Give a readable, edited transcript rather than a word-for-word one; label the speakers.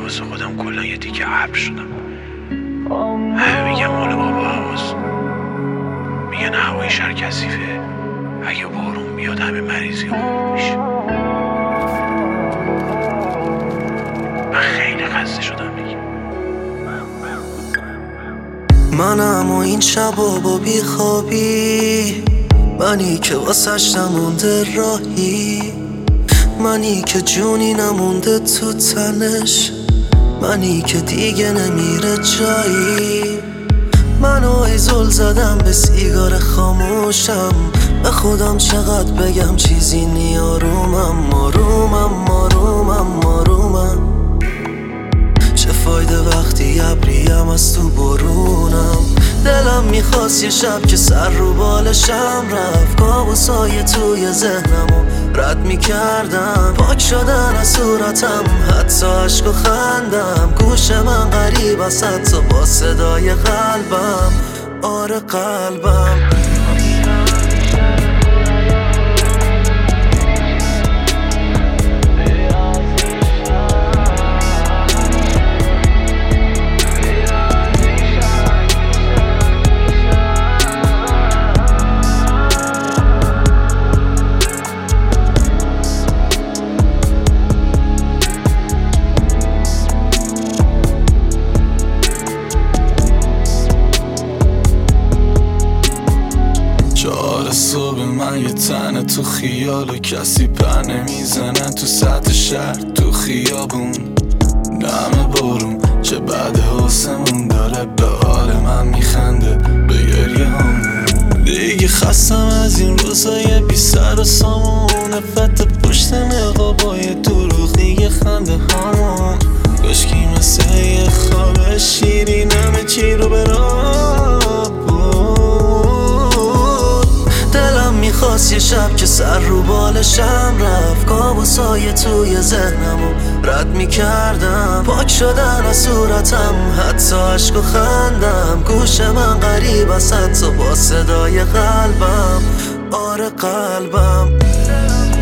Speaker 1: واسه خودم کلا یه دیگه ابر شدم. همه میگن مال بابا هواست، میگن هوای شهر کثیفه، اگه بارون بیاد همه مریضی عمومی میشه. من خیلی خسته شدم دیگه.
Speaker 2: منم و این شبا با بیخوابی، منی که واسش نمونده راهی، منی که جونی نمونده تو تنش، منی که دیگه نمیره جایی. منو ای زل زدم به سیگار خاموشم، به خودم چقدر بگم چیزی نیارومم. مارومم چه فایده وقتی ابریم از تو برونم. دلم میخواست یه شب که سر رو بالشم رفت، کابوسای توی ذهنمو رد میکردم. پاک شدن از صورتم حتی عشق و خندم، گوش من غریب است حتی با صدای قلبم. آره قلبم
Speaker 3: صبح من یه تنه تو خیال و کسی پر نمیزنه تو سطح شهر تو خیابون. نم بارون چه بعد حسمون داره به حال من میخنده به گریه همون. دیگه خستم از این روزای بی سر و سامون، نفت پشت نقابای دروغ دیگه خنده همون. کاشکی مثل یه خواب شیرین همه چی رو برام میخواست یه شب که سر رو بالشم رفت، کابوسای توی ذهنمو رد میکردم. پاک شدن از صورتم حتی عشق و خندم، گوش من غریب است حتی با صدای قلبم. آره قلبم